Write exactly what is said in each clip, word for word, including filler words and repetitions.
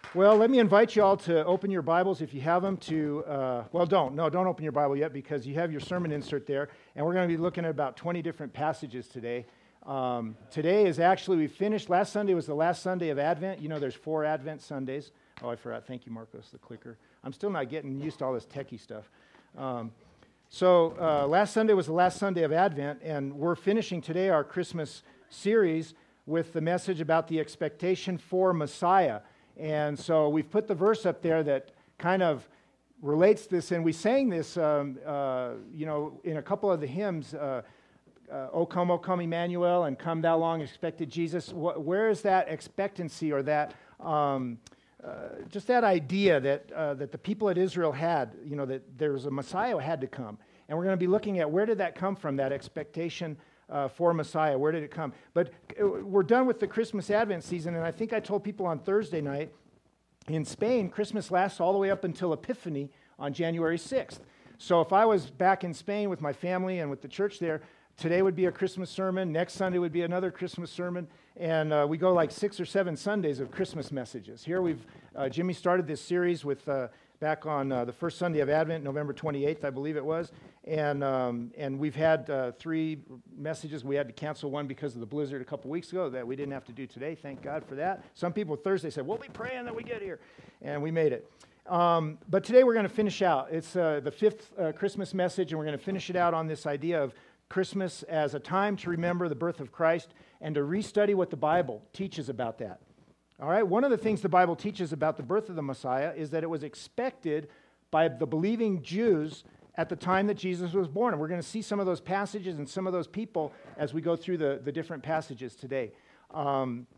Well, let me invite you all to open your Bibles if you have them to, uh, well, don't. No, don't open your Bible yet because you have your sermon insert there. And we're going to be looking at about twenty different passages today. Um, today is actually, we finished, last Sunday was the last Sunday of Advent. You know, there's four Advent Sundays. Oh, I forgot. Thank you, Marcos, the clicker. I'm still not getting used to all this techie stuff. Um, so uh, last Sunday was the last Sunday of Advent, and we're finishing today our Christmas series with the message about the expectation for Messiah. And so we've put the verse up there that kind of relates this, and we sang this, um, uh, you know, in a couple of the hymns, uh, uh, O come, O come, Emmanuel, and come thou long expected Jesus. Wh- where is that expectancy or that, um, uh, just that idea that uh, that the people at Israel had, you know, that there was a Messiah who had to come. And we're going to be looking at where did that come from, that expectation Uh, for Messiah. Where did it come? But uh, we're done with the Christmas Advent season, and I think I told people on Thursday night, in Spain, Christmas lasts all the way up until Epiphany on January sixth. So if I was back in Spain with my family and with the church there, today would be a Christmas sermon, next Sunday would be another Christmas sermon, and uh, we go like six or seven Sundays of Christmas messages. Here we've, uh, Jimmy started this series with uh, back on uh, the first Sunday of Advent, November twenty-eighth, I believe it was. And um, and we've had uh, three messages. We had to cancel one because of the blizzard a couple weeks ago that we didn't have to do today. Thank God for that. Some people Thursday said, we'll be praying that we get here. And we made it. Um, but today we're going to finish out. It's uh, the fifth uh, Christmas message, and we're going to finish it out on this idea of Christmas as a time to remember the birth of Christ and to restudy what the Bible teaches about that. All right, one of the things the Bible teaches about the birth of the Messiah is that it was expected by the believing Jews at the time that Jesus was born. And we're going to see some of those passages and some of those people as we go through the, the different passages today. Um,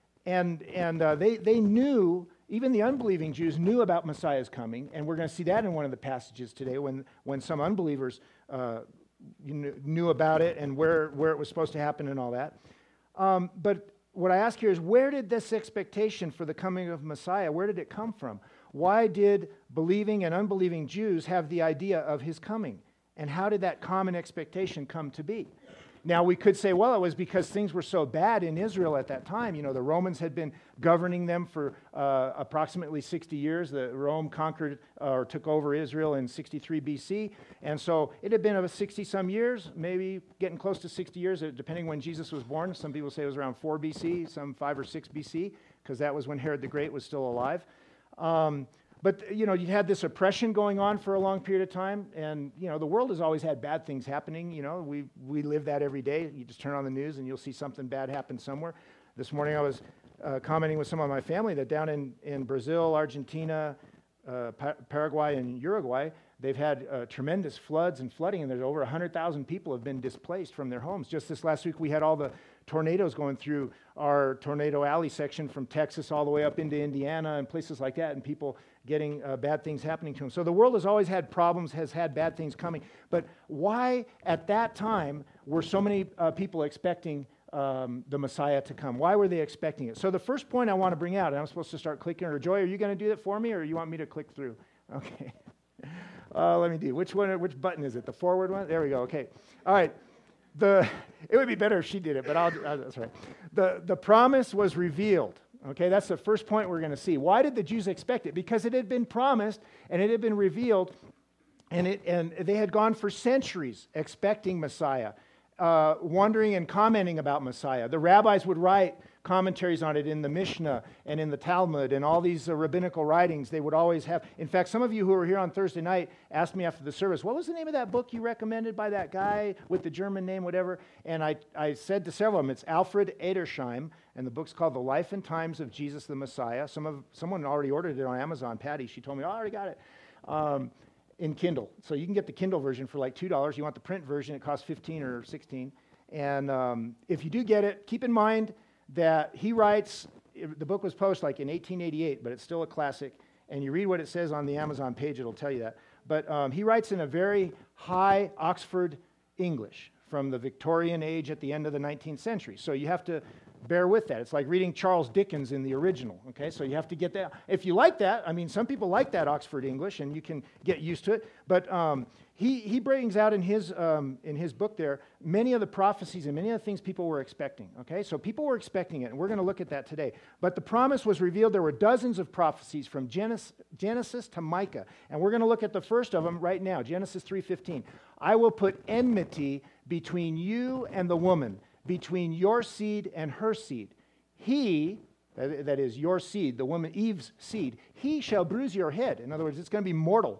and and uh, they, they knew, even the unbelieving Jews knew about Messiah's coming, and we're going to see that in one of the passages today when, when some unbelievers uh, knew, knew about it and where, where it was supposed to happen and all that. Um, but what I ask here is, where did this expectation for the coming of Messiah, where did it come from? Why did believing and unbelieving Jews have the idea of his coming? And how did that common expectation come to be? Now, we could say, well, it was because things were so bad in Israel at that time. You know, the Romans had been governing them for uh, approximately sixty years. The Rome conquered uh, or took over Israel in sixty-three B C. And so it had been about sixty-some years, maybe getting close to sixty years, depending when Jesus was born. Some people say it was around four B C, some five or six B C, because that was when Herod the Great was still alive. Um, But, you know, you had this oppression going on for a long period of time, and, you know, the world has always had bad things happening. You know, we we live that every day. You just turn on the news and you'll see something bad happen somewhere. This morning I was uh, commenting with some of my family that down in, in Brazil, Argentina, uh, pa- Paraguay, and Uruguay, they've had uh, tremendous floods and flooding, and there's over one hundred thousand people have been displaced from their homes. Just this last week we had all the tornadoes going through our Tornado Alley section from Texas all the way up into Indiana and places like that, and people getting uh, bad things happening to them. So the world has always had problems, has had bad things coming. But why at that time were so many uh, people expecting um, the Messiah to come? Why were they expecting it? So the first point I want to bring out, and I'm supposed to start clicking, or Joy, are you going to do that for me, or you want me to click through? Okay. Uh, let me do. Which one? Which button is it? The forward one? There we go. Okay. All right. The it would be better if she did it, but I'll. Uh, that's right. The the promise was revealed. Okay, that's the first point we're going to see. Why did the Jews expect it? Because it had been promised and it had been revealed, and it and they had gone for centuries expecting Messiah, uh, wondering and commenting about Messiah. The rabbis would write commentaries on it in the Mishnah and in the Talmud and all these uh, rabbinical writings. They would always have. In fact, some of you who were here on Thursday night asked me after the service, what was the name of that book you recommended by that guy with the German name, whatever? And I, I said to several of them, it's Alfred Edersheim, and the book's called The Life and Times of Jesus the Messiah. Some of Someone already ordered it on Amazon. Patty, she told me, oh, I already got it. Um, in Kindle. So you can get the Kindle version for like two dollars. You want the print version, it costs fifteen or sixteen. And um, if you do get it, keep in mind that he writes, the book was published like in eighteen eighty-eight, but it's still a classic, and you read what it says on the Amazon page, it'll tell you that. But um, he writes in a very high Oxford English from the Victorian age at the end of the nineteenth century. So you have to bear with that. It's like reading Charles Dickens in the original, okay? So you have to get that. If you like that, I mean, some people like that Oxford English, and you can get used to it. But um, he he brings out in his um, in his book there many of the prophecies and many of the things people were expecting, okay? So people were expecting it, and we're going to look at that today. But the promise was revealed. There were dozens of prophecies from Genesis, Genesis to Micah, and we're going to look at the first of them right now, Genesis three fifteen. I will put enmity between you and the woman, between your seed and her seed. He, that, that is your seed, the woman Eve's seed, he shall bruise your head. In other words, it's going to be mortal.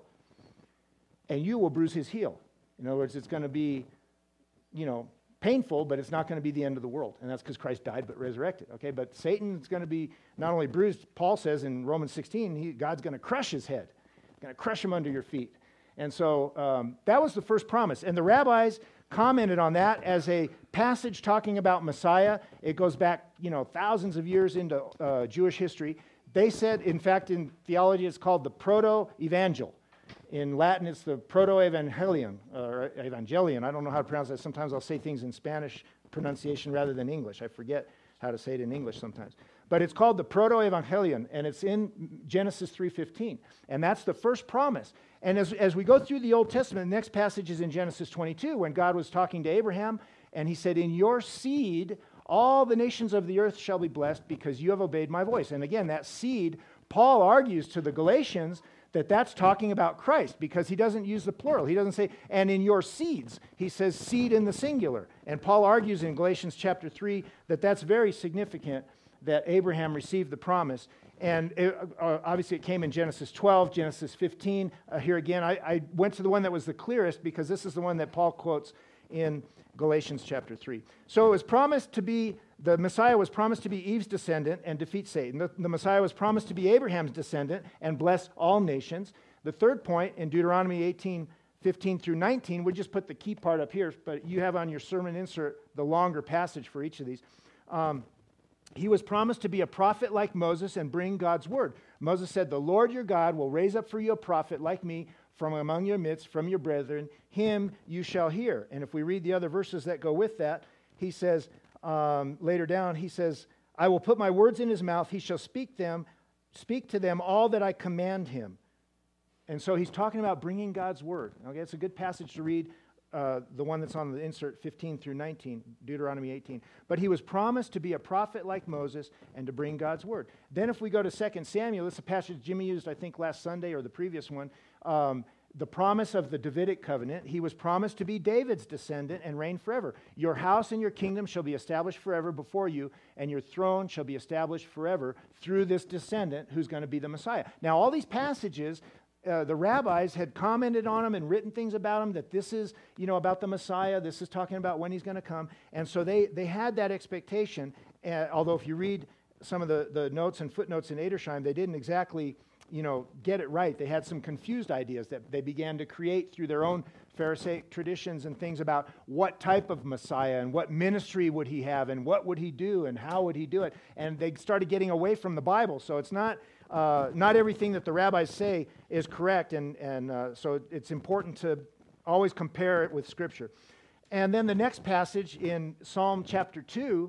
And you will bruise his heel. In other words, it's going to be, you know, painful, but it's not going to be the end of the world. And that's because Christ died but resurrected. Okay, but Satan's going to be not only bruised, Paul says in Romans sixteen, he, God's going to crush his head. He's going to crush him under your feet. And so um, that was the first promise. And the rabbis commented on that as a passage talking about Messiah. It goes back, you know, thousands of years into uh, Jewish history. They said, in fact, in theology, it's called the proto-evangel. In Latin, it's the proto-evangelion, or evangelion. I don't know how to pronounce that. Sometimes I'll say things in Spanish pronunciation rather than English. I forget how to say it in English sometimes. But it's called the proto-evangelion, and it's in Genesis three fifteen. And that's the first promise. And as, as we go through the Old Testament, the next passage is in Genesis twenty-two, when God was talking to Abraham, and he said, in your seed, all the nations of the earth shall be blessed because you have obeyed my voice. And again, that seed, Paul argues to the Galatians that that's talking about Christ, because he doesn't use the plural. He doesn't say, and in your seeds. He says seed in the singular. And Paul argues in Galatians chapter three that that's very significant, that Abraham received the promise. And it, uh, obviously it came in Genesis twelve, Genesis fifteen. Uh, here again, I, I went to the one that was the clearest because this is the one that Paul quotes in Galatians chapter three. So it was promised to be, the Messiah was promised to be Eve's descendant and defeat Satan. The, the Messiah was promised to be Abraham's descendant and bless all nations. The third point in Deuteronomy eighteen, fifteen through nineteen, we just put the key part up here, but you have on your sermon insert the longer passage for each of these. Um, He was promised to be a prophet like Moses and bring God's word. Moses said, the Lord your God will raise up for you a prophet like me from among your midst, from your brethren. Him you shall hear. And if we read the other verses that go with that, he says, um, later down, he says, I will put my words in his mouth. He shall speak them, speak to them all that I command him. And so he's talking about bringing God's word. Okay, it's a good passage to read. Uh, the one that's on the insert, fifteen through nineteen, Deuteronomy eighteen. But he was promised to be a prophet like Moses and to bring God's word. Then if we go to Second Samuel, this is a passage Jimmy used, I think, last Sunday or the previous one, um, the promise of the Davidic covenant. He was promised to be David's descendant and reign forever. Your house and your kingdom shall be established forever before you, and your throne shall be established forever through this descendant who's going to be the Messiah. Now, all these passages, Uh, the rabbis had commented on them and written things about them, that this is, you know, about the Messiah. This is talking about when he's going to come. And so they, they had that expectation. Uh, although if you read some of the, the notes and footnotes in Edersheim, they didn't exactly, you know, get it right. They had some confused ideas that they began to create through their own Pharisaic traditions and things about what type of Messiah and what ministry would he have and what would he do and how would he do it. And they started getting away from the Bible. So it's not... Uh, not everything that the rabbis say is correct, and, and uh, so it's important to always compare it with Scripture. And then the next passage in Psalm chapter two,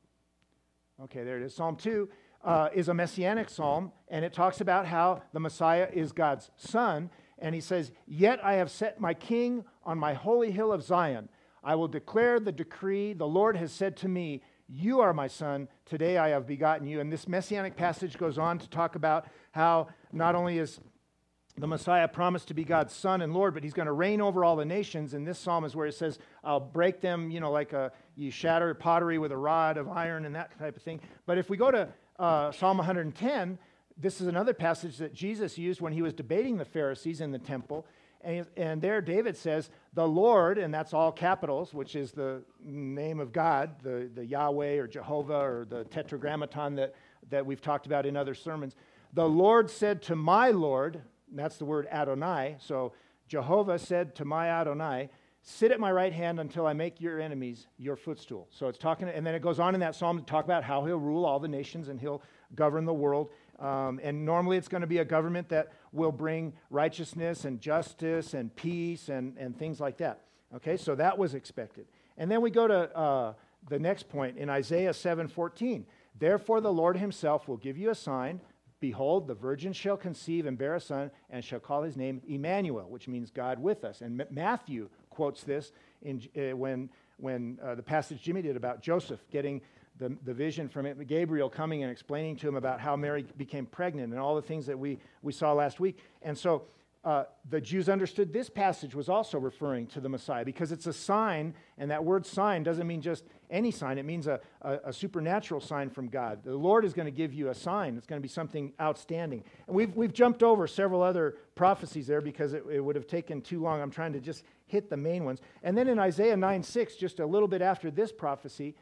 okay, there it is, Psalm two, uh, is a messianic psalm, and it talks about how the Messiah is God's son, and he says, yet I have set my king on my holy hill of Zion. I will declare the decree, the Lord has said to me, you are my son, today I have begotten you. And this messianic passage goes on to talk about how not only is the Messiah promised to be God's son and Lord, but he's going to reign over all the nations. And this psalm is where it says, I'll break them, you know, like a, you shatter pottery with a rod of iron and that type of thing. But if we go to uh, Psalm one hundred ten, this is another passage that Jesus used when he was debating the Pharisees in the temple. And, and there David says, the Lord, and that's all capitals, which is the name of God, the, the Yahweh or Jehovah or the Tetragrammaton that, that we've talked about in other sermons. The Lord said to my Lord, and that's the word Adonai, so Jehovah said to my Adonai, sit at my right hand until I make your enemies your footstool. So it's talking, and then it goes on in that psalm to talk about how he'll rule all the nations and he'll govern the world. Um, and normally it's going to be a government that will bring righteousness and justice and peace and, and things like that. Okay, so that was expected. And then we go to uh, the next point in Isaiah seven fourteen. Therefore the Lord himself will give you a sign. Behold, the virgin shall conceive and bear a son, and shall call his name Emmanuel, which means God with us. And M- Matthew quotes this in, uh, when, when uh, the passage Jimmy did about Joseph getting the, the vision from it, Gabriel coming and explaining to him about how Mary became pregnant and all the things that we, we saw last week. And so uh, the Jews understood this passage was also referring to the Messiah because it's a sign, and that word sign doesn't mean just any sign. It means a, a, a supernatural sign from God. The Lord is going to give you a sign. It's going to be something outstanding. And we've, we've jumped over several other prophecies there because it, it would have taken too long. I'm trying to just hit the main ones. And then in Isaiah nine six, just a little bit after this prophecy,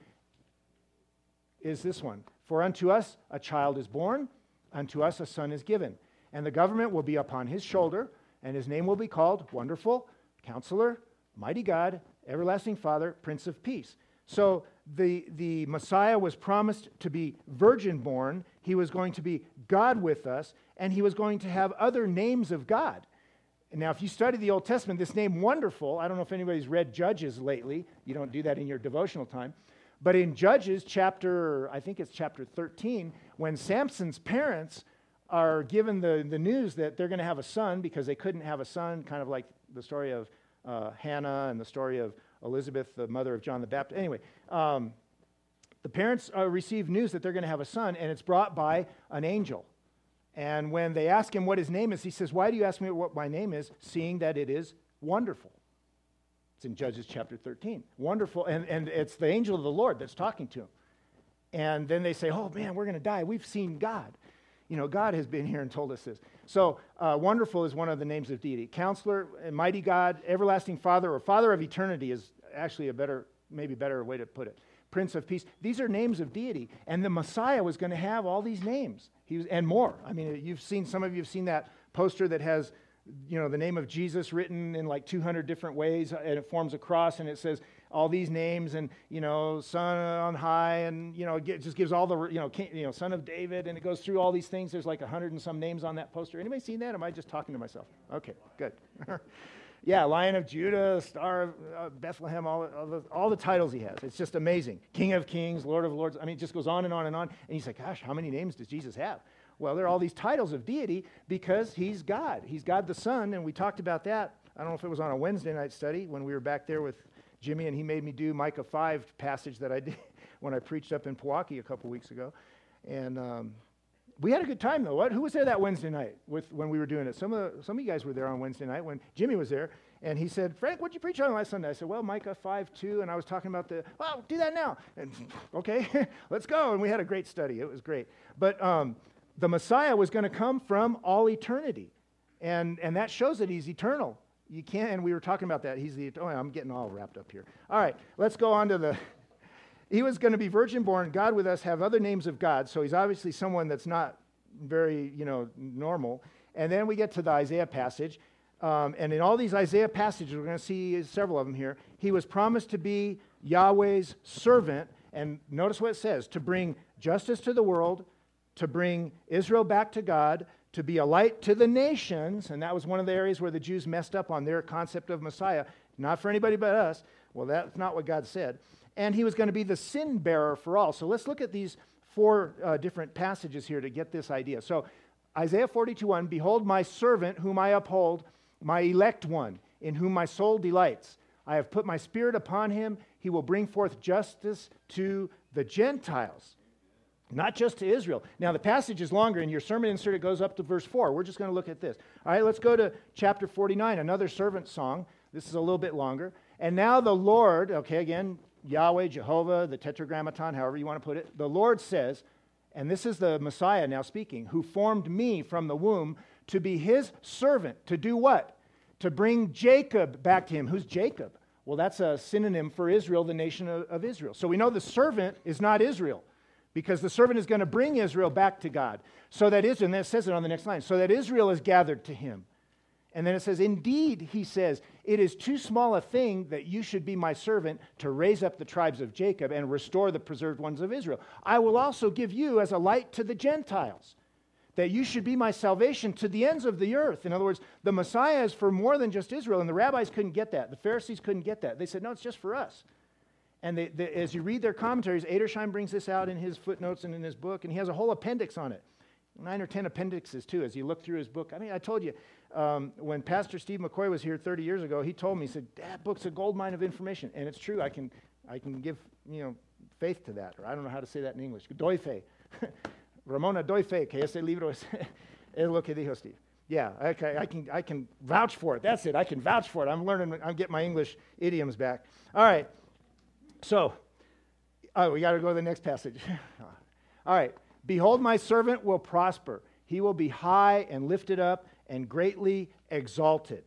is this one. For unto us a child is born, unto us a son is given. And the government will be upon his shoulder, and his name will be called Wonderful, Counselor, Mighty God, Everlasting Father, Prince of Peace. So the, the Messiah was promised to be virgin born. He was going to be God with us, and he was going to have other names of God. Now, if you study the Old Testament, this name Wonderful, I don't know if anybody's read Judges lately. You don't do that in your devotional time. But in Judges chapter, I think it's chapter thirteen, when Samson's parents are given the, the news that they're going to have a son because they couldn't have a son, kind of like the story of uh, Hannah and the story of Elizabeth, the mother of John the Baptist. Anyway, um, the parents uh, receive news that they're going to have a son, and it's brought by an angel. And when they ask him what his name is, he says, why do you ask me what my name is, seeing that it is wonderful? It's in Judges chapter thirteen. Wonderful, and, and it's the angel of the Lord that's talking to him. And then they say, oh man, we're going to die. We've seen God. You know, God has been here and told us this. So, uh, Wonderful is one of the names of deity. Counselor, Mighty God, Everlasting Father, or Father of Eternity is actually a better, maybe better way to put it. Prince of Peace. These are names of deity. And the Messiah was going to have all these names. He was, and more. I mean, you've seen, some of you have seen that poster that has, you know, the name of Jesus written in like two hundred different ways, and it forms a cross, and it says all these names, and, you know, Son on high, and, you know, it just gives all the, you know, king, you know, Son of David, and it goes through all these things. There's like a hundred and some names on that poster. Anybody seen that? Am I just talking to myself? Okay, good. Yeah, Lion of Judah, Star of uh, Bethlehem, all, all, the, all the titles he has. It's just amazing. King of Kings, Lord of Lords. I mean, it just goes on and on and on. And you say, gosh, how many names does Jesus have? Well, there are all these titles of deity because he's God. He's God the Son, and we talked about that. I don't know if it was on a Wednesday night study when we were back there with Jimmy, and he made me do Micah five passage that I did when I preached up in Pewaukee a couple weeks ago. And um, we had a good time, though. What? Who was there that Wednesday night with when we were doing it? Some of the, some of you guys were there on Wednesday night when Jimmy was there, and he said, Frank, what'd you preach on last Sunday? I said, well, Micah five two, and I was talking about the, well, do that now. And okay, let's go. And we had a great study. It was great. But um, the Messiah was going to come from all eternity, and, and that shows that he's eternal. You can't, and we were talking about that. He's the, oh, I'm getting all wrapped up here. All right, let's go on to the, he was going to be virgin born, God with us, have other names of God, so he's obviously someone that's not very, you know, normal. And then we get to the Isaiah passage, um, and in all these Isaiah passages, we're going to see several of them here, he was promised to be Yahweh's servant, and notice what it says, to bring justice to the world, to bring Israel back to God, to be a light to the nations, and that was one of the areas where the Jews messed up on their concept of Messiah, not for anybody but us. Well, that's not what God said. And he was going to be the sin bearer for all. So let's look at these four uh, different passages here to get this idea. So Isaiah forty-two one, behold my servant whom I uphold, my elect one, in whom my soul delights. I have put my spirit upon him. He will bring forth justice to the Gentiles. Not just to Israel. Now, the passage is longer. In your sermon insert, it goes up to verse four. We're just going to look at this. All right, let's go to chapter forty-nine, another servant song. This is a little bit longer. And now the Lord, okay, again, Yahweh, Jehovah, the Tetragrammaton, however you want to put it, the Lord says, and this is the Messiah now speaking, who formed me from the womb to be his servant. To do what? To bring Jacob back to him. Who's Jacob? Well, that's a synonym for Israel, the nation of, of Israel. So we know the servant is not Israel, because the servant is going to bring Israel back to God. So that Israel, and it says it on the next line, so that Israel is gathered to him. And then it says, indeed, he says, it is too small a thing that you should be my servant to raise up the tribes of Jacob and restore the preserved ones of Israel. I will also give you as a light to the Gentiles, that you should be my salvation to the ends of the earth. In other words, the Messiah is for more than just Israel, and the rabbis couldn't get that. The Pharisees couldn't get that. They said, no, it's just for us. And they, they, as you read their commentaries, Edersheim brings this out in his footnotes and in his book, and he has a whole appendix on it. Nine or ten appendixes, too, as you look through his book. I mean, I told you, um, when Pastor Steve McCoy was here thirty years ago, he told me, he said, that book's a gold mine of information. And it's true. I can I can give, you know, faith to that. Or I don't know how to say that in English. Doy Ramona doy fe, que ese libro es, es lo que dijo Steve. Yeah, okay, I can I can vouch for it. That's it. I can vouch for it. I'm learning. I'm getting my English idioms back. All right. So, oh, we got to go to the next passage. All right. Behold, my servant will prosper. He will be high and lifted up and greatly exalted.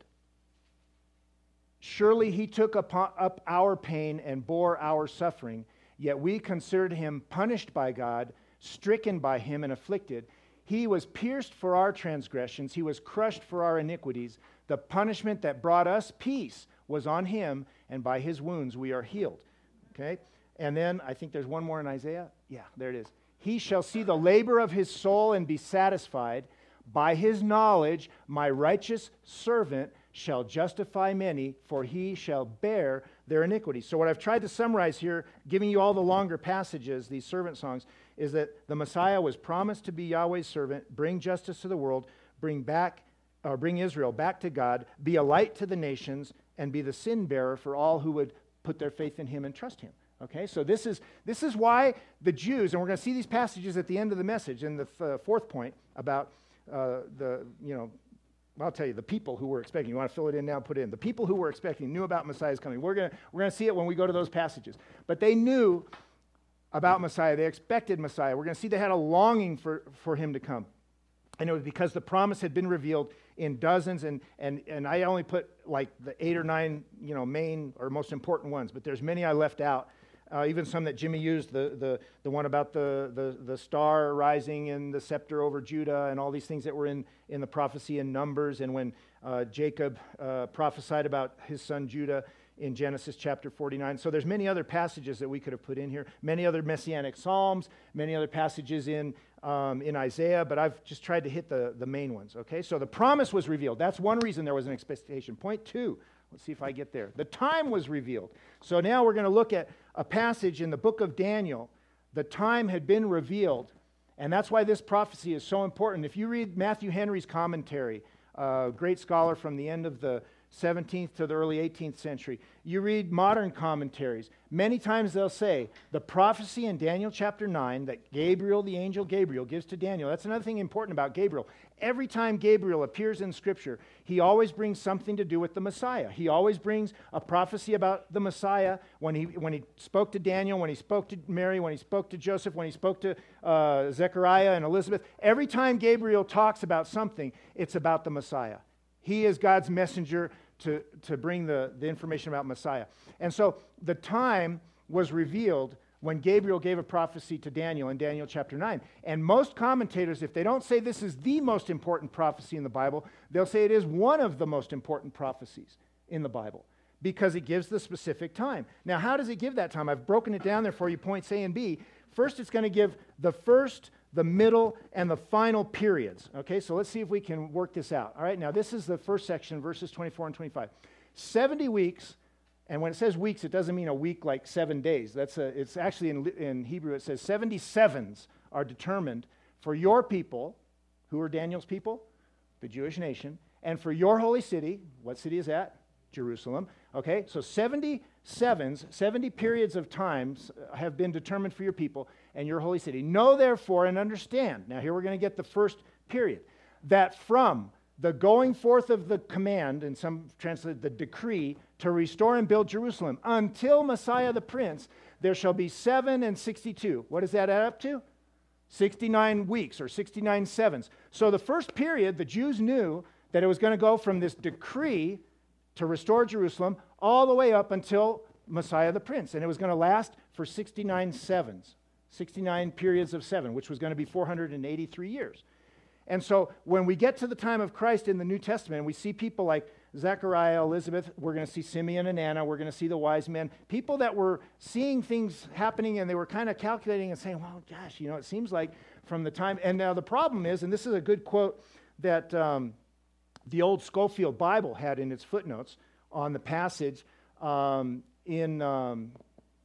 Surely he took upon, up our pain and bore our suffering, yet we considered him punished by God, stricken by him and afflicted. He was pierced for our transgressions. He was crushed for our iniquities. The punishment that brought us peace was on him, and by his wounds we are healed. Okay? And then I think there's one more in Isaiah. Yeah, there it is. He shall see the labor of his soul and be satisfied. By his knowledge, my righteous servant shall justify many, for he shall bear their iniquities. So what I've tried to summarize here, giving you all the longer passages, these servant songs, is that the Messiah was promised to be Yahweh's servant, bring justice to the world, bring back, or bring Israel back to God, be a light to the nations, and be the sin bearer for all who would put their faith in him and trust him. Okay, so this is this is why the Jews, and we're going to see these passages at the end of the message in the f- fourth point about uh, the, you know, I'll tell you, the people who were expecting. You want to fill it in now, put it in. The people who were expecting knew about Messiah's coming. We're going to we're going to see it when we go to those passages. But they knew about Messiah. They expected Messiah. We're going to see they had a longing for, for him to come. And it was because the promise had been revealed in dozens, and and and I only put like the eight or nine, you know, main or most important ones, but there's many I left out. Uh, even some that Jimmy used, the the the one about the, the the star rising and the scepter over Judah and all these things that were in, in the prophecy in Numbers, and when uh, Jacob uh, prophesied about his son Judah in Genesis chapter forty-nine. So there's many other passages that we could have put in here, many other messianic psalms, many other passages in um, in Isaiah, but I've just tried to hit the, the main ones, okay? So the promise was revealed. That's one reason there was an expectation. Point two, let's see if I get there. The time was revealed. So now we're going to look at a passage in the book of Daniel. The time had been revealed, and that's why this prophecy is so important. If you read Matthew Henry's commentary, a great scholar from the end of the seventeenth to the early eighteenth century, you read modern commentaries, many times they'll say the prophecy in Daniel chapter nine that Gabriel, the angel Gabriel, gives to Daniel. That's another thing important about Gabriel. Every time Gabriel appears in Scripture, he always brings something to do with the Messiah. He always brings a prophecy about the Messiah. When he when he spoke to Daniel, when he spoke to Mary, when he spoke to Joseph, when he spoke to uh, Zechariah and Elizabeth, every time Gabriel talks about something, it's about the Messiah. He is God's messenger to, to bring the, the information about Messiah. And so the time was revealed when Gabriel gave a prophecy to Daniel in Daniel chapter nine. And most commentators, if they don't say this is the most important prophecy in the Bible, they'll say it is one of the most important prophecies in the Bible because it gives the specific time. Now, how does it give that time? I've broken it down there for you, points A and B. First, it's going to give the first, the middle, and the final periods. Okay, so let's see if we can work this out. All right, now this is the first section, verses twenty-four and twenty-five. seventy weeks, and when it says weeks, it doesn't mean a week like seven days. That's a, it's actually in, in Hebrew, it says seventy-sevens are determined for your people, who are Daniel's people, the Jewish nation, and for your holy city. What city is that? Jerusalem. Okay, so seventy-sevens, seventy periods of times have been determined for your people and your holy city. Know therefore and understand, now here we're going to get the first period, that from the going forth of the command, and some translate the decree, to restore and build Jerusalem, until Messiah the Prince, there shall be seven and sixty-two. What does that add up to? sixty-nine weeks or sixty-nine sevens. So the first period, the Jews knew that it was going to go from this decree to restore Jerusalem all the way up until Messiah the Prince. And it was going to last for sixty-nine sevens, sixty-nine periods of seven, which was going to be four hundred eighty-three years. And so when we get to the time of Christ in the New Testament, we see people like Zechariah, Elizabeth, we're going to see Simeon and Anna, we're going to see the wise men, people that were seeing things happening and they were kind of calculating and saying, well, gosh, you know, it seems like from the time, and now the problem is, and this is a good quote that um, the old Schofield Bible had in its footnotes on the passage um, in, um,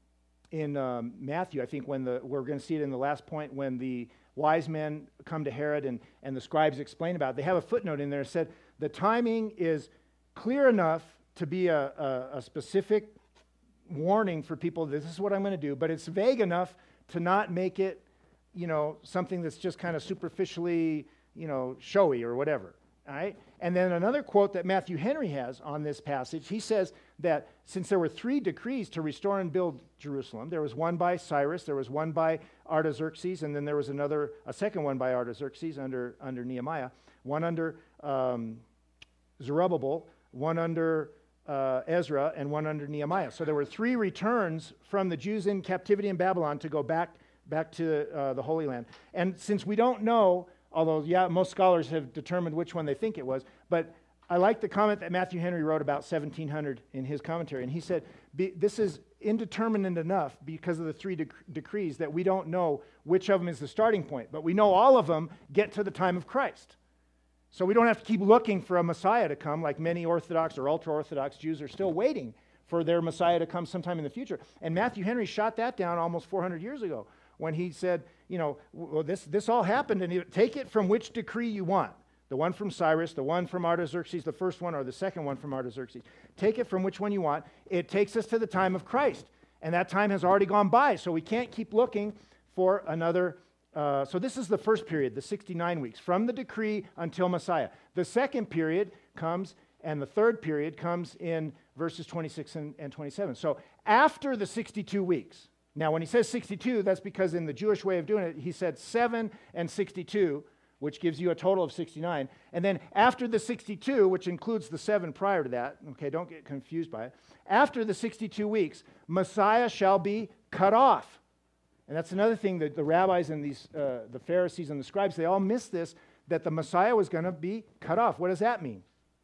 in um, Matthew, I think when the, we're going to see it in the last point, when the wise men come to Herod and, and the scribes explain about it, they have a footnote in there that said, the timing is clear enough to be a, a, a specific warning for people, this is what I'm going to do, but it's vague enough to not make it, you know, something that's just kind of superficially, you know, showy or whatever. All right? And then another quote that Matthew Henry has on this passage, he says that since there were three decrees to restore and build Jerusalem, there was one by Cyrus, there was one by Artaxerxes, and then there was another, a second one by Artaxerxes under, under Nehemiah, one under um, Zerubbabel, one under uh, Ezra, and one under Nehemiah. So there were three returns from the Jews in captivity in Babylon to go back, back to uh, the Holy Land. And since we don't know, although, yeah, most scholars have determined which one they think it was, but I like the comment that Matthew Henry wrote about seventeen hundred in his commentary, and he said, Be, this is indeterminate enough because of the three dec- decrees that we don't know which of them is the starting point, but we know all of them get to the time of Christ. So we don't have to keep looking for a Messiah to come, like many Orthodox or ultra-Orthodox Jews are still waiting for their Messiah to come sometime in the future. And Matthew Henry shot that down almost four hundred years ago when he said, you know, well, this, this all happened, and you take it from which decree you want. The one from Cyrus, the one from Artaxerxes, the first one, or the second one from Artaxerxes. Take it from which one you want. It takes us to the time of Christ, and that time has already gone by, so we can't keep looking for another. Uh, so this is the first period, the sixty-nine weeks, from the decree until Messiah. The second period comes, and the third period comes in verses twenty-six and, and twenty-seven. So after the sixty-two weeks, now when he says sixty-two, that's because in the Jewish way of doing it, he said seven and sixty-two, which gives you a total of sixty-nine. And then after the sixty-two, which includes the seven prior to that, okay, don't get confused by it. After the sixty-two weeks, Messiah shall be cut off. And that's another thing that the rabbis and these, uh, the Pharisees and the scribes, they all missed this, that the Messiah was going to be cut off. What does that mean?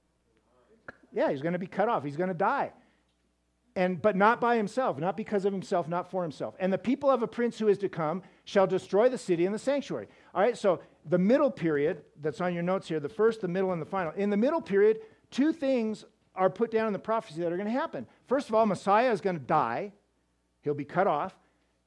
Yeah, he's going to be cut off. He's going to die. And but not by himself, not because of himself, not for himself. And the people of a prince who is to come shall destroy the city and the sanctuary. All right, so the middle period that's on your notes here, the first, the middle, and the final. In the middle period, two things are put down in the prophecy that are going to happen. First of all, Messiah is going to die. He'll be cut off.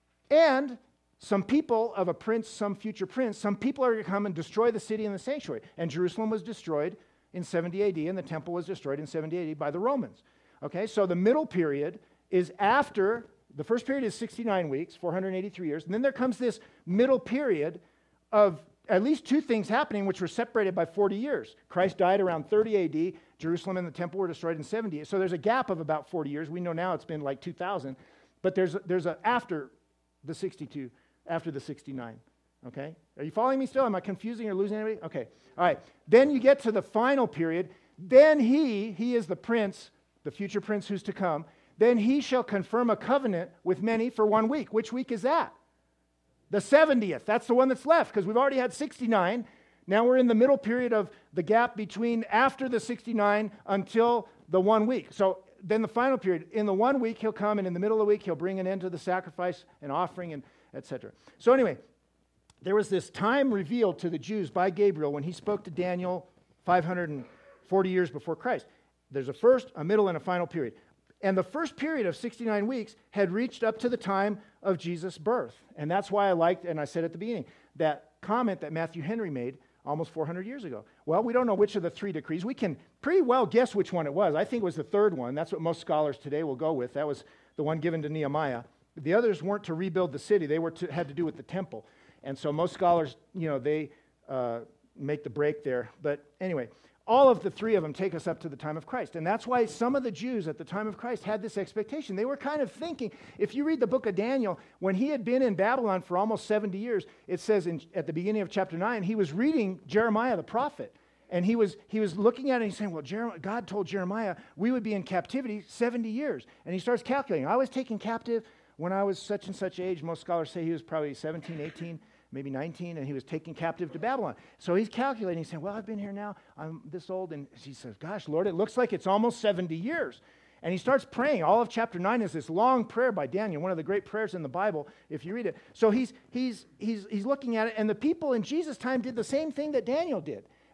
And some people of a prince, some future prince, some people are going to come and destroy the city and the sanctuary. And Jerusalem was destroyed in seventy A D, and the temple was destroyed in seventy A D by the Romans. Okay, so the middle period is after, the first period is sixty-nine weeks, four hundred eighty-three years, and then there comes this middle period of at least two things happening which were separated by forty years. Christ died around thirty A D, Jerusalem and the temple were destroyed in seventy. So there's a gap of about forty years. We know now it's been like two thousand, but there's there's a after the sixty-two, after the sixty-nine. Okay? Are you following me still? Am I confusing or losing anybody? Okay. All right. Then you get to the final period. Then he, he is the prince, the future prince who's to come, then he shall confirm a covenant with many for one week. Which week is that? The seventieth. That's the one that's left, because we've already had sixty-nine. Now we're in the middle period of the gap between after the sixty-nine until the one week. So then the final period, in the one week he'll come, and in the middle of the week he'll bring an end to the sacrifice and offering, and et cetera. So anyway, there was this time revealed to the Jews by Gabriel when he spoke to Daniel five hundred forty years before Christ. There's a first, a middle, and a final period. And the first period of sixty-nine weeks had reached up to the time of Jesus' birth. And that's why I liked, and I said at the beginning, that comment that Matthew Henry made almost four hundred years ago. Well, we don't know which of the three decrees. We can pretty well guess which one it was. I think it was the third one. That's what most scholars today will go with. That was the one given to Nehemiah. The others weren't to rebuild the city. They were to, had to do with the temple. And so most scholars, you know, they uh, make the break there. But anyway, all of the three of them take us up to the time of Christ. And that's why some of the Jews at the time of Christ had this expectation. They were kind of thinking, if you read the book of Daniel, when he had been in Babylon for almost seventy years, it says in, at the beginning of chapter nine, he was reading Jeremiah the prophet. And he was he was looking at it and he's saying, well, Jeremiah, God told Jeremiah we would be in captivity seventy years. And he starts calculating. I was taken captive when I was such and such age. Most scholars say he was probably seventeen, eighteen, maybe nineteen, and he was taken captive to Babylon. So he's calculating. He's saying, well, I've been here now. I'm this old. And he says, gosh, Lord, it looks like it's almost seventy years. And he starts praying. All of chapter nine is this long prayer by Daniel, one of the great prayers in the Bible, if you read it. So he's he's he's he's looking at it, and the people in Jesus' time did the same thing that Daniel did.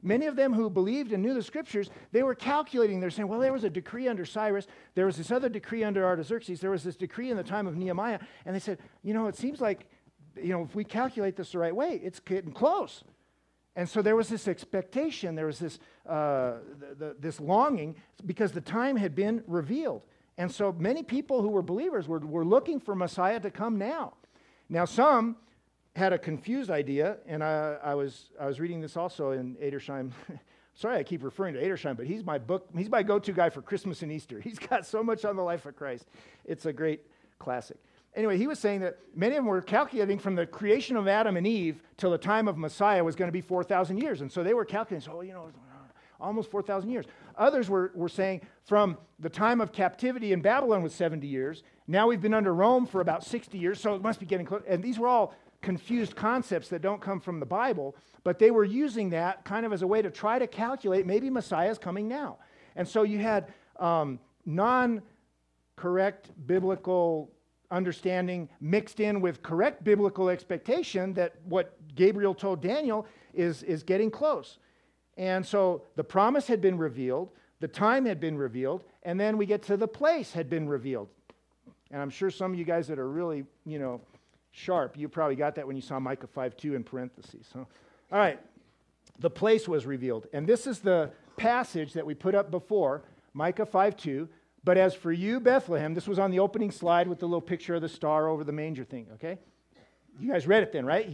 many of them who believed and knew the scriptures, they were calculating. They're saying, well, there was a decree under Cyrus. There was this other decree under Artaxerxes. There was this decree in the time of Nehemiah. And they said, you know, it seems like, you know, if we calculate this the right way, it's getting close. And so there was this expectation. There was this, uh, the, the, this longing because the time had been revealed. And so many people who were believers were, were looking for Messiah to come now. Now, some had a confused idea, and I, I was I was reading this also in Edersheim. Sorry, I keep referring to Edersheim, but he's my book. He's my go-to guy for Christmas and Easter. He's got so much on the life of Christ. It's a great classic. Anyway, he was saying that many of them were calculating from the creation of Adam and Eve till the time of Messiah was going to be four thousand years. And so they were calculating, so, you know, almost four thousand years. Others were, were saying from the time of captivity in Babylon was seventy years. Now we've been under Rome for about sixty years, so it must be getting close. And these were all confused concepts that don't come from the Bible, but they were using that kind of as a way to try to calculate maybe Messiah is coming now. And so you had um, non-correct biblical understanding mixed in with correct biblical expectation that what Gabriel told Daniel is, is getting close. And so the promise had been revealed, the time had been revealed, and then we get to the place had been revealed. And I'm sure some of you guys that are really, you know, sharp, you probably got that when you saw Micah five two in parentheses. So, all right, the place was revealed. And this is the passage that we put up before, Micah five two. But as for you, Bethlehem, this was on the opening slide with the little picture of the star over the manger thing, okay? You guys read it then, right?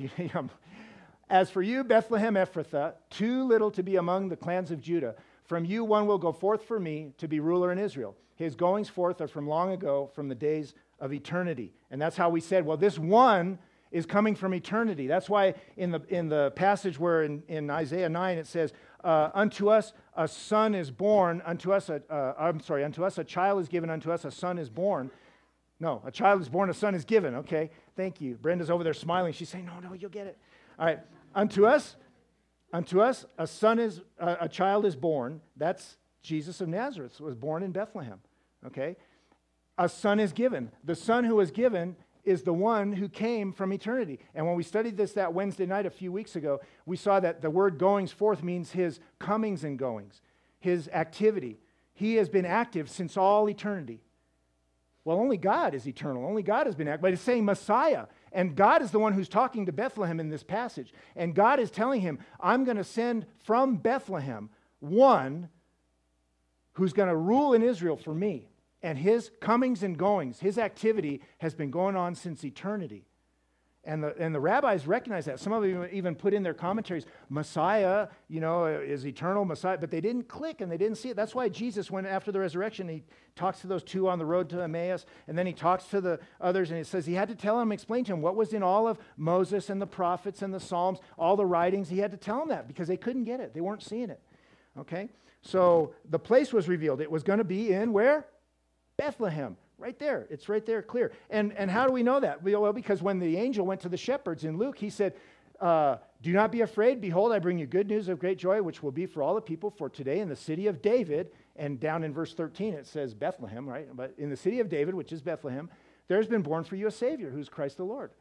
As for you, Bethlehem Ephrathah, too little to be among the clans of Judah, from you one will go forth for me to be ruler in Israel. His goings forth are from long ago, from the days of eternity. And that's how we said, well, this one is coming from eternity. That's why in the in the passage where in, in Isaiah nine it says, uh, unto us a son is born, unto us a, uh, I'm sorry, unto us a child is given, unto us a son is born. No, a child is born, a son is given. Okay, thank you. Brenda's over there smiling. She's saying, no, no, you'll get it. All right, unto us, unto us a son is, uh, a child is born. That's Jesus of Nazareth, was born in Bethlehem. Okay, a son is given. The son who was given is the one who came from eternity. And when we studied this that Wednesday night a few weeks ago, we saw that the word goings forth means his comings and goings, his activity. He has been active since all eternity. Well, only God is eternal. Only God has been active. But it's saying Messiah. And God is the one who's talking to Bethlehem in this passage. And God is telling him, I'm going to send from Bethlehem one who's going to rule in Israel for me. And his comings and goings, his activity has been going on since eternity. And the, and the rabbis recognize that. Some of them even put in their commentaries, Messiah, you know, is eternal Messiah. But they didn't click and they didn't see it. That's why Jesus, when after the resurrection, he talks to those two on the road to Emmaus. And then he talks to the others. And it says he had to tell them, explain to them what was in all of Moses and the prophets and the Psalms, all the writings. He had to tell them that because they couldn't get it. They weren't seeing it. Okay? So the place was revealed. It was going to be in where? Bethlehem, right there. It's right there, clear. And and how do we know that? Well, because when the angel went to the shepherds in Luke, he said, uh, do not be afraid. Behold, I bring you good news of great joy, which will be for all the people. For today in the city of David, and down in verse thirteen, it says Bethlehem, right? But in the city of David, which is Bethlehem, there's been born for you a Savior, who's Christ the Lord.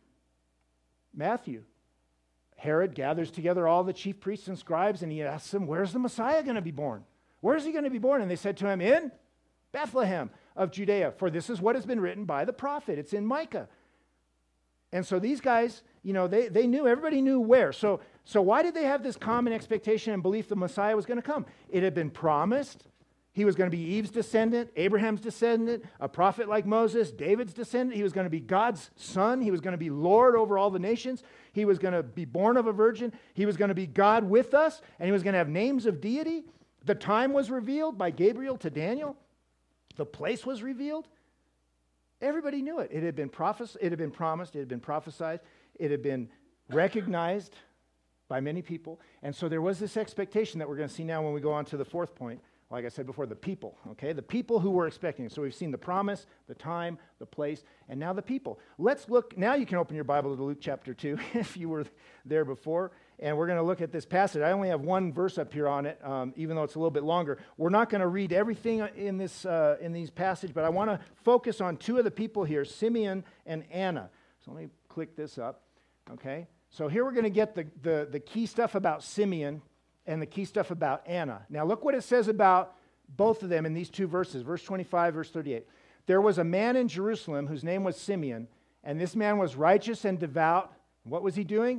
Matthew, Herod gathers together all the chief priests and scribes, and he asks them, where's the Messiah going to be born? Where's he going to be born? And they said to him, in Bethlehem of Judea, for this is what has been written by the prophet. It's in Micah. And so these guys, you know, they, they knew, everybody knew where. So, so why did they have this common expectation and belief the Messiah was going to come? It had been promised. He was going to be Eve's descendant, Abraham's descendant, a prophet like Moses, David's descendant. He was going to be God's son. He was going to be Lord over all the nations. He was going to be born of a virgin. He was going to be God with us, and he was going to have names of deity. The time was revealed by Gabriel to Daniel. The place was revealed. Everybody knew it. It had been prophes- It had been promised. It had been prophesied. It had been recognized by many people. And so there was this expectation that we're going to see now when we go on to the fourth point. Like I said before, the people, okay? The people who were expecting. So we've seen the promise, the time, the place, and now the people. Let's look. Now you can open your Bible to Luke chapter two if you were there before. And we're going to look at this passage. I only have one verse up here on it, um, even though it's a little bit longer. We're not going to read everything in this uh, in these passages, but I want to focus on two of the people here, Simeon and Anna. So let me click this up, okay? So here we're going to get the, the, the key stuff about Simeon, and the key stuff about Anna. Now look what it says about both of them in these two verses, verse twenty-five, verse thirty-eight. There was a man in Jerusalem whose name was Simeon, and this man was righteous and devout. What was he doing?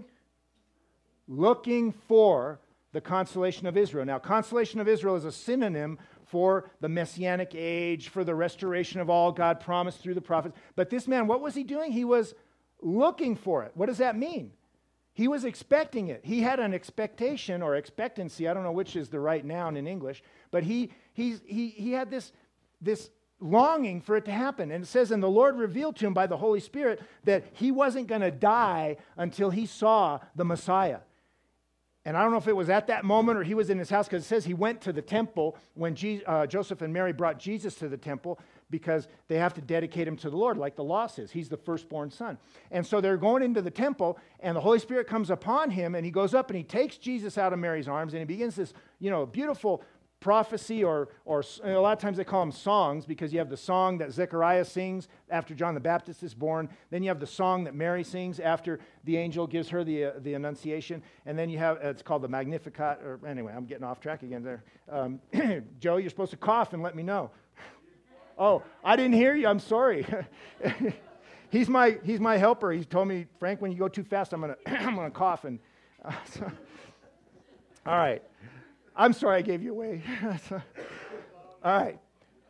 Looking for the consolation of Israel. Now, consolation of Israel is a synonym for the Messianic age, for the restoration of all God promised through the prophets. But this man, what was he doing? He was looking for it. What does that mean? He was expecting it. He had an expectation or expectancy. I don't know which is the right noun in English, but he he's, he he had this this longing for it to happen. And it says, and the Lord revealed to him by the Holy Spirit that he wasn't going to die until he saw the Messiah. And I don't know if it was at that moment or he was in his house, because it says he went to the temple when Je- uh, Joseph and Mary brought Jesus to the temple, because they have to dedicate him to the Lord, like the law says. He's the firstborn son. And so they're going into the temple, and the Holy Spirit comes upon him, and he goes up and he takes Jesus out of Mary's arms, and he begins this, you know, beautiful prophecy, or, or a lot of times they call them songs, because you have the song that Zechariah sings after John the Baptist is born. Then you have the song that Mary sings after the angel gives her the, uh, the Annunciation. And then you have, uh, it's called the Magnificat, or anyway, I'm getting off track again there. Um, Joe, you're supposed to cough and let me know. Oh, I didn't hear you. I'm sorry. he's my he's my helper. He told me, Frank, when you go too fast, I'm gonna I'm gonna cough. And uh, so. All right. I'm sorry I gave you away. All right.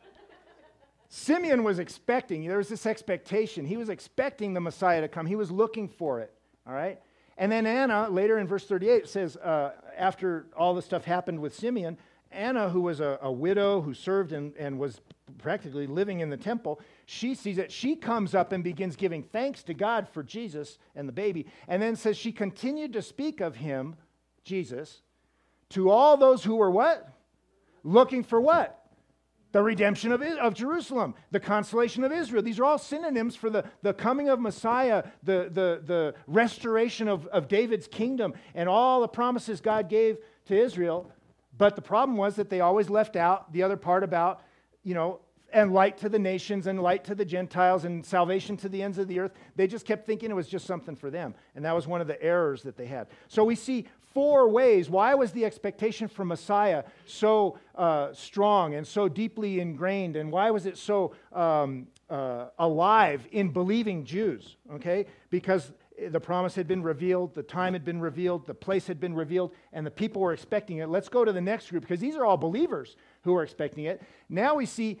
Simeon was expecting. There was this expectation. He was expecting the Messiah to come. He was looking for it. All right. And then Anna, later in verse thirty-eight, it says uh, after all this stuff happened with Simeon, Anna, who was a, a widow who served and, and was practically living in the temple, she sees it. She comes up and begins giving thanks to God for Jesus and the baby. And then says she continued to speak of him, Jesus, to all those who were what? Looking for what? The redemption of, of Jerusalem, the consolation of Israel. These are all synonyms for the, the coming of Messiah, the, the, the restoration of, of David's kingdom, and all the promises God gave to Israel. But the problem was that they always left out the other part about, you know, and light to the nations and light to the Gentiles and salvation to the ends of the earth. They just kept thinking it was just something for them. And that was one of the errors that they had. So we see four ways. Why was the expectation for Messiah so uh, strong and so deeply ingrained? And why was it so um, uh, alive in believing Jews? Okay? Because the promise had been revealed, the time had been revealed, the place had been revealed, and the people were expecting it. Let's go to the next group, because these are all believers who are expecting it. Now we see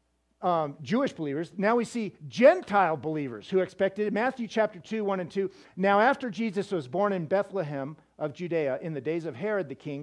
um, Jewish believers. Now we see Gentile believers who expected it. Matthew chapter two, one and two. Now after Jesus was born in Bethlehem of Judea in the days of Herod the king,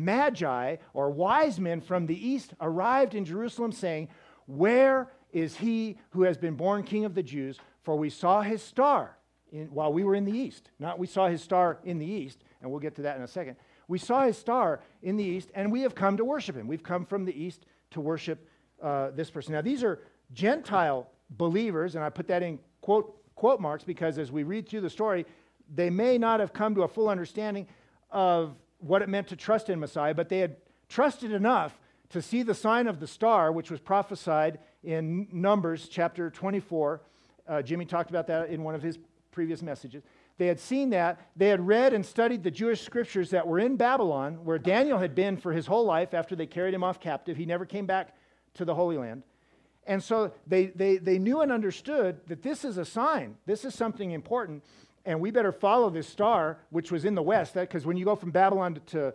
Magi, or wise men from the east, arrived in Jerusalem, saying, "Where is he who has been born King of the Jews? For we saw his star In, while we were in the east." Not we saw his star in the east, and we'll get to that in a second. We saw his star in the east, and we have come to worship him. We've come from the east to worship uh, this person. Now, these are Gentile believers, and I put that in quote, quote marks, because as we read through the story, they may not have come to a full understanding of what it meant to trust in Messiah, but they had trusted enough to see the sign of the star, which was prophesied in Numbers chapter twenty-four. Uh, Jimmy talked about that in one of his previous messages. They had seen that. They had read and studied the Jewish scriptures that were in Babylon, where Daniel had been for his whole life after they carried him off captive. He never came back to the Holy Land. And so they, they, they knew and understood that this is a sign. This is something important, and we better follow this star, which was in the west, because when you go from Babylon to,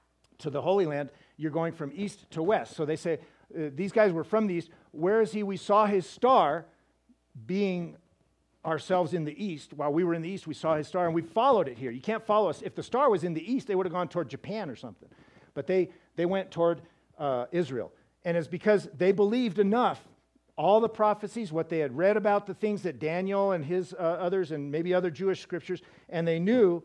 to the Holy Land, you're going from east to west. So they say, uh, these guys were from the east. Where is he? We saw his star, being ourselves in the east. While we were in the east, we saw his star, and we followed it here. You can't follow us. If the star was in the east, they would have gone toward Japan or something. But they, they went toward uh, Israel. And it's because they believed enough, all the prophecies, what they had read about the things that Daniel and his uh, others and maybe other Jewish scriptures, and they knew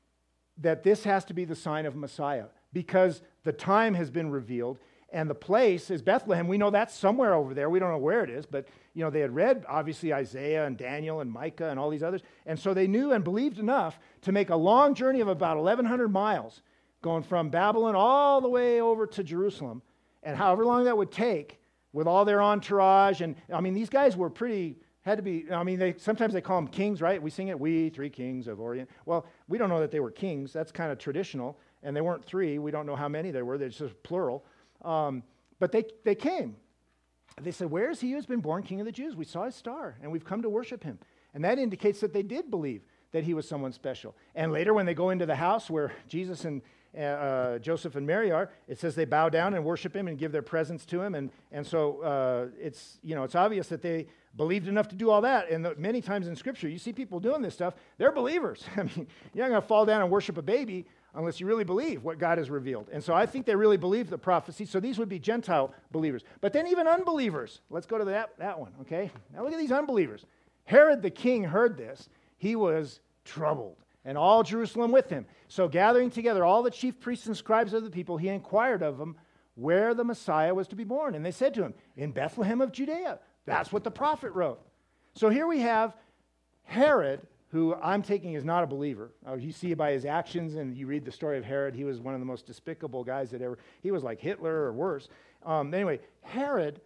that this has to be the sign of Messiah, because the time has been revealed. And the place is Bethlehem. We know that's somewhere over there. We don't know where it is, but you know they had read obviously Isaiah and Daniel and Micah and all these others, and so they knew and believed enough to make a long journey of about eleven hundred miles, going from Babylon all the way over to Jerusalem, and however long that would take, with all their entourage. And I mean, these guys were pretty. Had to be. I mean, they sometimes they call them kings, right? We sing it, "We three kings of Orient." Well, we don't know that they were kings. That's kind of traditional. and they weren't three. We don't know how many there were. They're just plural. Um, but they, they came. They said, where is he who has been born King of the Jews? We saw his star, and we've come to worship him. And that indicates that they did believe that he was someone special. And later when they go into the house where Jesus and uh, Joseph and Mary are, it says they bow down and worship him and give their presents to him. And, and so uh, it's, you know, it's obvious that they believed enough to do all that. And the, many times in Scripture, you see people doing this stuff. They're believers. I mean, you're not going to fall down and worship a baby unless you really believe what God has revealed. And so I think they really believed the prophecy. So these would be Gentile believers. But then even unbelievers. Let's go to that, that one, okay? Now look at these unbelievers. Herod the king heard this. He was troubled, and all Jerusalem with him. So gathering together all the chief priests and scribes of the people, he inquired of them where the Messiah was to be born. And they said to him, in Bethlehem of Judea. That's what the prophet wrote. So here we have Herod, who I'm taking is not a believer. Uh, you see it by his actions, and you read the story of Herod. He was one of the most despicable guys that ever, he was like Hitler or worse. Um, anyway, Herod,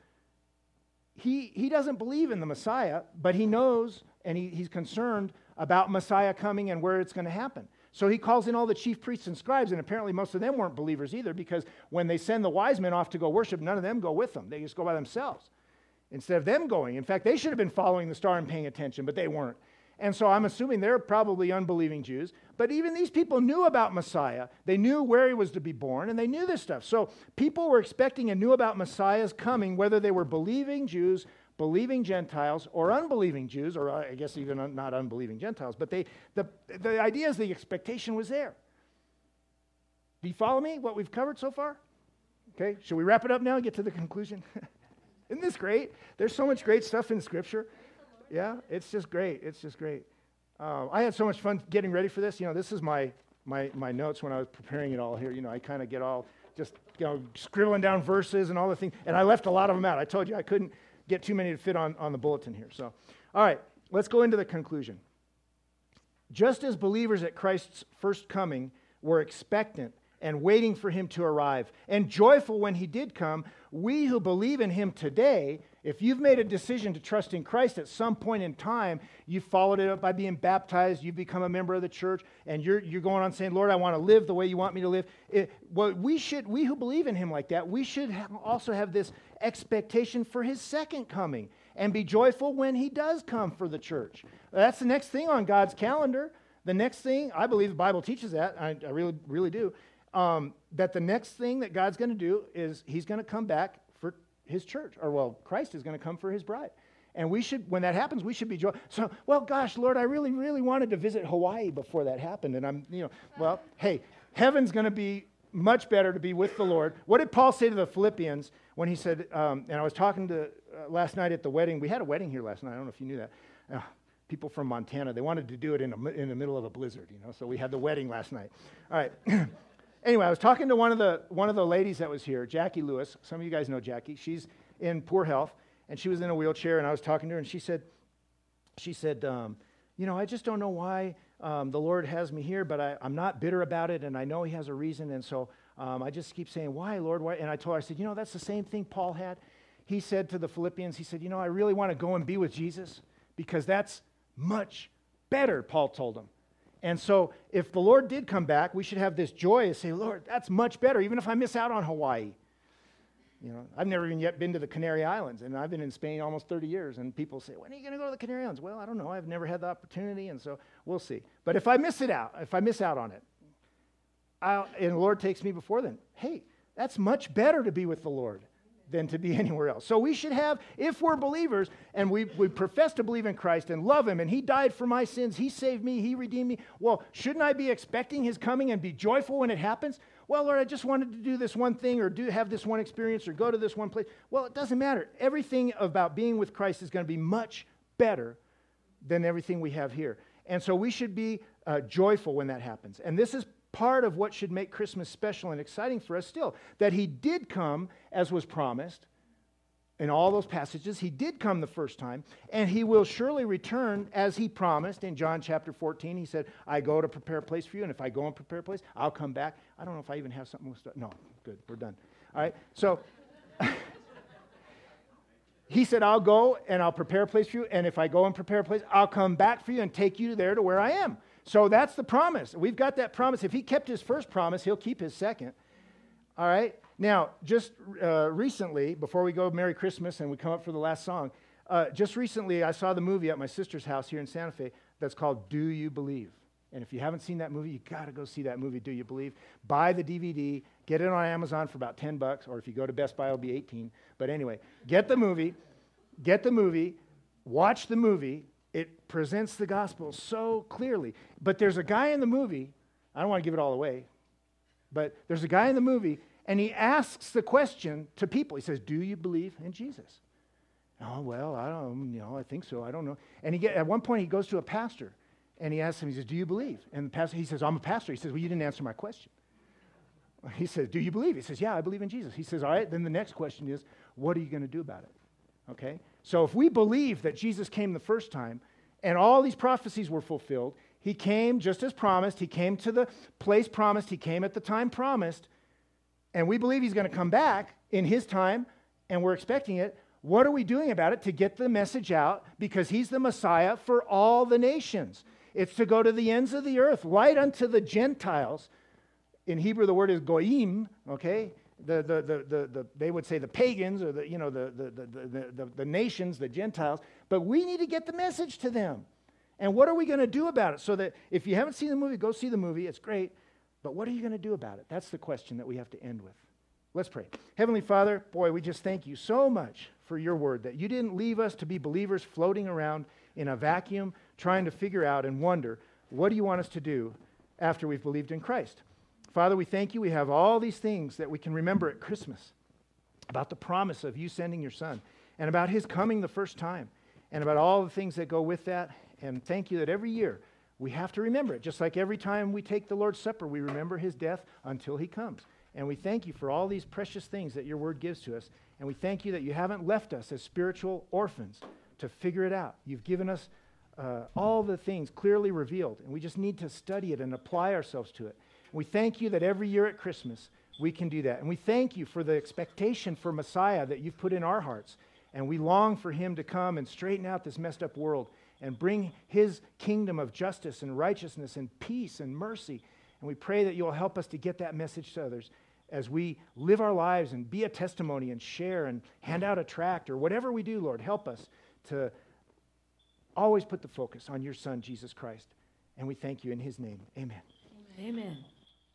he, he doesn't believe in the Messiah, but he knows, and he, he's concerned about Messiah coming and where it's going to happen. So he calls in all the chief priests and scribes, and apparently most of them weren't believers either, because when they send the wise men off to go worship, none of them go with them. They just go by themselves instead of them going. In fact, they should have been following the star and paying attention, but they weren't. And so I'm assuming they're probably unbelieving Jews. But even these people knew about Messiah. They knew where he was to be born, and they knew this stuff. So people were expecting and knew about Messiah's coming, whether they were believing Jews, believing Gentiles, or unbelieving Jews, or I guess even un- not unbelieving Gentiles. But they, the, the idea is the expectation was there. Do you follow me, what we've covered so far? Okay, should we wrap it up now and get to the conclusion? Isn't this great? There's so much great stuff in Scripture. Yeah, it's just great. It's just great. Uh, I had so much fun getting ready for this. You know, this is my my my notes when I was preparing it all here. You know, I kind of get all just, you know, scribbling down verses and all the things. And I left a lot of them out. I told you I couldn't get too many to fit on, on the bulletin here. So, all right, let's go into the conclusion. Just as believers at Christ's first coming were expectant and waiting for him to arrive, and joyful when he did come, we who believe in him today, if you've made a decision to trust in Christ at some point in time, you've followed it up by being baptized, you've become a member of the church, and you're you're going on saying, Lord, I want to live the way you want me to live. It, well, we should, we who believe in him like that, we should have also have this expectation for his second coming and be joyful when he does come for the church. That's the next thing on God's calendar. The next thing, I believe the Bible teaches that, I, I really, really do, um, that the next thing that God's going to do is he's going to come back for his church, or well, Christ is going to come for his bride. And we should, when that happens, we should be joyful. So, well, gosh, Lord, I really, really wanted to visit Hawaii before that happened. And I'm, you know, well, hey, heaven's going to be much better to be with the Lord. What did Paul say to the Philippians when he said, um, and I was talking to uh, last night at the wedding. We had a wedding here last night. I don't know if you knew that. Uh, people from Montana, they wanted to do it in, a, in the middle of a blizzard, you know, so we had the wedding last night. All right. Anyway, I was talking to one of the one of the ladies that was here, Jackie Lewis. Some of you guys know Jackie. She's in poor health, and she was in a wheelchair, and I was talking to her, and she said, she said, um, you know, I just don't know why um, the Lord has me here, but I, I'm not bitter about it, and I know he has a reason, and so um, I just keep saying, why, Lord, why? And I told her, I said, you know, that's the same thing Paul had. He said to the Philippians, he said, you know, I really want to go and be with Jesus, because that's much better, Paul told them. And so if the Lord did come back, we should have this joy and say, Lord, that's much better, even if I miss out on Hawaii. You know, I've never even yet been to the Canary Islands, and I've been in Spain almost thirty years, and people say, when are you going to go to the Canary Islands? Well, I don't know. I've never had the opportunity, and so we'll see. But if I miss it out, if I miss out on it, I'll, and the Lord takes me before then, hey, that's much better to be with the Lord than to be anywhere else. So we should have, if we're believers and we, we profess to believe in Christ and love him, and he died for my sins, he saved me, he redeemed me, well, shouldn't I be expecting his coming and be joyful when it happens? Well, Lord, I just wanted to do this one thing or do have this one experience or go to this one place. Well, it doesn't matter. Everything about being with Christ is going to be much better than everything we have here. And so we should be uh, joyful when that happens. And this is part of what should make Christmas special and exciting for us still, that he did come as was promised in all those passages. He did come the first time, and he will surely return as he promised in John chapter fourteen. He said, I go to prepare a place for you, and if I go and prepare a place, I'll come back. I don't know if I even have something. No, good, we're done. All right, so he said, I'll go and I'll prepare a place for you, and if I go and prepare a place, I'll come back for you and take you there to where I am. So that's the promise. We've got that promise. If he kept his first promise, he'll keep his second. All right? Now, just uh, recently, before we go Merry Christmas and we come up for the last song, uh, just recently I saw the movie at my sister's house here in Santa Fe that's called Do You Believe? And if you haven't seen that movie, you got to go see that movie, Do You Believe? Buy the D V D, get it on Amazon for about ten bucks, or if you go to Best Buy, it'll be eighteen. But anyway, get the movie, get the movie, watch the movie. It presents the gospel so clearly. But there's a guy in the movie, I don't want to give it all away, but there's a guy in the movie, and he asks the question to people. He says, do you believe in Jesus? Oh, well, I don't, you know, I think so. I don't know. And he get, at one point, he goes to a pastor, and he asks him, he says, do you believe? And the pastor, he says, I'm a pastor. He says, well, you didn't answer my question. He says, do you believe? He says, yeah, I believe in Jesus. He says, all right, then the next question is, what are you going to do about it? Okay? So if we believe that Jesus came the first time, and all these prophecies were fulfilled, he came just as promised, he came to the place promised, he came at the time promised, and we believe he's going to come back in his time, and we're expecting it, what are we doing about it to get the message out? Because he's the Messiah for all the nations. It's to go to the ends of the earth, light unto the Gentiles. In Hebrew, the word is goyim, okay? The, the, the, the, the, they would say the pagans or the, you know, the, the, the, the, the, the nations, the Gentiles. But we need to get the message to them. And what are we going to do about it? So that if you haven't seen the movie, go see the movie. It's great. But what are you going to do about it? That's the question that we have to end with. Let's pray. Heavenly Father, boy, we just thank you so much for your word, that you didn't leave us to be believers floating around in a vacuum, trying to figure out and wonder, what do you want us to do after we've believed in Christ? Father, we thank you. We have all these things that we can remember at Christmas about the promise of you sending your son and about his coming the first time and about all the things that go with that. And thank you that every year we have to remember it. Just like every time we take the Lord's Supper, we remember his death until he comes. And we thank you for all these precious things that your word gives to us. And we thank you that you haven't left us as spiritual orphans to figure it out. You've given us uh, all the things clearly revealed, and we just need to study it and apply ourselves to it. We thank you that every year at Christmas we can do that. And we thank you for the expectation for Messiah that you've put in our hearts. And we long for him to come and straighten out this messed up world and bring his kingdom of justice and righteousness and peace and mercy. And we pray that you'll help us to get that message to others as we live our lives and be a testimony and share and hand out a tract or whatever we do, Lord. Help us to always put the focus on your Son, Jesus Christ. And we thank you in his name. Amen. Amen.